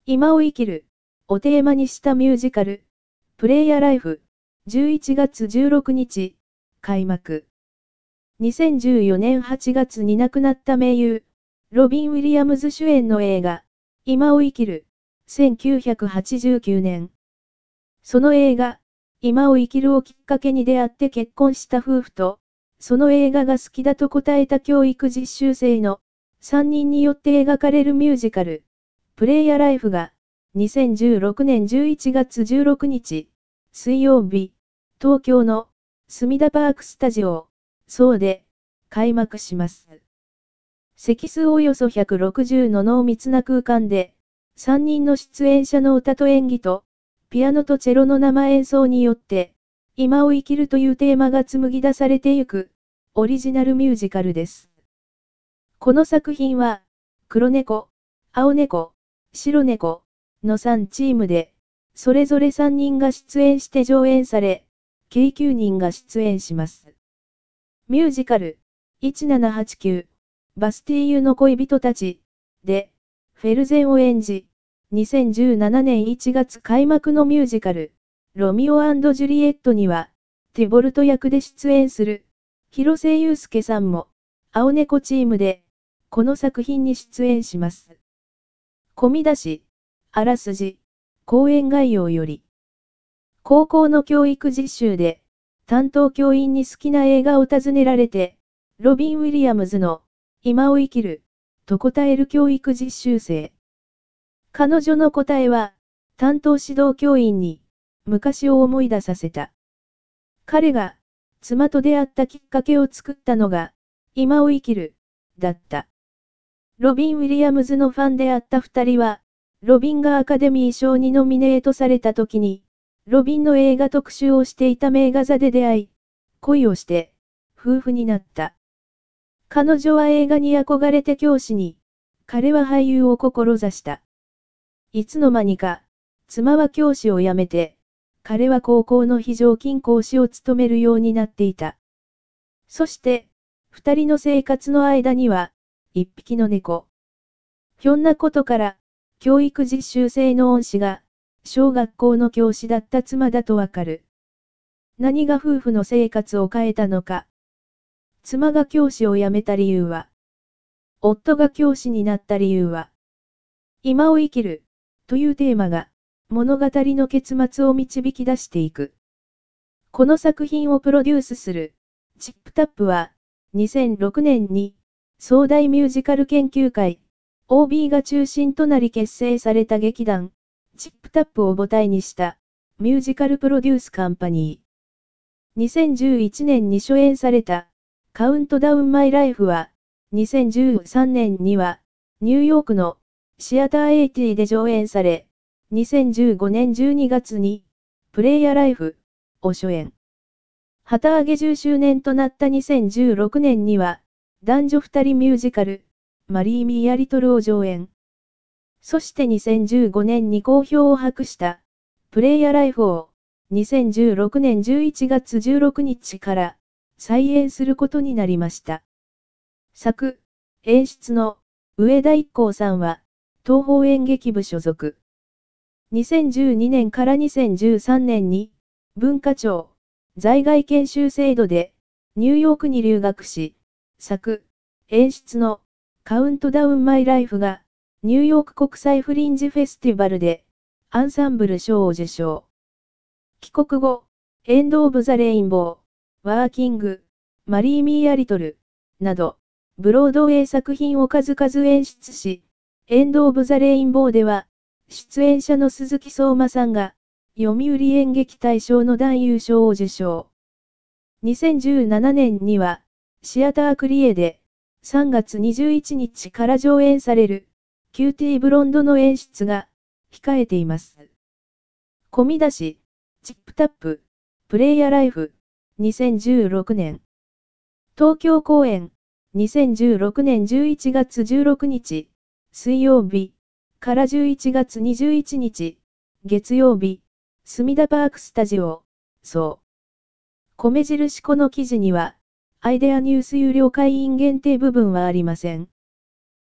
今を生きるをテーマにしたミュージカル、プレイヤーライフ、11月16日、開幕。2014年8月に亡くなった名優、ロビン・ウィリアムズ主演の映画、今を生きる、1989年。その映画、今を生きるをきっかけに出会って結婚した夫婦と、その映画が好きだと答えた教育実習生の3人によって描かれるミュージカル、プレイヤーライフが、2016年11月16日、水曜日、東京の隅田パークスタジオ、そうで、開幕します。席数およそ160の濃密な空間で、3人の出演者の歌と演技と、ピアノとチェロの生演奏によって、今を生きるというテーマが紡ぎ出されてゆく、オリジナルミュージカルです。この作品は、黒猫、青猫、白猫の3チームで、それぞれ3人が出演して上演され、計9人が出演します。ミュージカル、1789、バスティーユの恋人たち、で、フェルゼンを演じ、2017年1月開幕のミュージカル、ロミオ&ジュリエットには、ティボルト役で出演する、広瀬祐介さんも、青猫チームで、この作品に出演します。込み出し、あらすじ、講演概要より。高校の教育実習で、担当教員に好きな映画を尋ねられて、ロビン・ウィリアムズの、今を生きる、と答える教育実習生。彼女の答えは、担当指導教員に、昔を思い出させた。彼が、妻と出会ったきっかけを作ったのが、今を生きる、だった。ロビン・ウィリアムズのファンであった二人は、ロビンがアカデミー賞にノミネートされた時に、ロビンの映画特集をしていた名画座で出会い、恋をして、夫婦になった。彼女は映画に憧れて教師に、彼は俳優を志した。いつの間にか、妻は教師を辞めて、彼は高校の非常勤講師を務めるようになっていた。そして、二人の生活の間には、一匹の猫。ひょんなことから、教育実習生の恩師が、小学校の教師だった妻だとわかる。何が夫婦の生活を変えたのか。妻が教師を辞めた理由は、夫が教師になった理由は、今を生きる。というテーマが、物語の結末を導き出していく。この作品をプロデュースする、チップタップは、2006年に、壮大ミュージカル研究会、OB が中心となり結成された劇団、チップタップを母体にした、ミュージカルプロデュースカンパニー。2011年に初演された、カウントダウンマイライフは、2013年には、ニューヨークの、シアター80で上演され、2015年12月に、プレイヤーライフを初演。旗揚げ10周年となった2016年には、男女2人ミュージカル、マリー・ミーア・リトルを上演。そして2015年に好評を博した、プレイヤーライフを、2016年11月16日から、再演することになりました。作、演出の、上田一行さんは、東宝演劇部所属。2012年から2013年に、文化庁、在外研修制度で、ニューヨークに留学し、作、演出の、カウントダウンマイライフが、ニューヨーク国際フリンジフェスティバルで、アンサンブル賞を受賞。帰国後、エンド・オブ・ザ・レインボー、ワーキング、マリー・ミーア・リトル、など、ブロードウェイ作品を数々演出し、エンド・オブ・ザ・レインボーでは、出演者の鈴木相馬さんが、読売演劇大賞の男優賞を受賞。2017年には、シアタークリエで、3月21日から上演される、キューティーブロンドの演出が、控えています。込み出し、チップタップ、プレイヤーライフ、2016年。東京公演、2016年11月16日、水曜日、から11月21日、月曜日、隅田パークスタジオ、そう。米印この記事には、アイデアニュース有料会員限定部分はありません。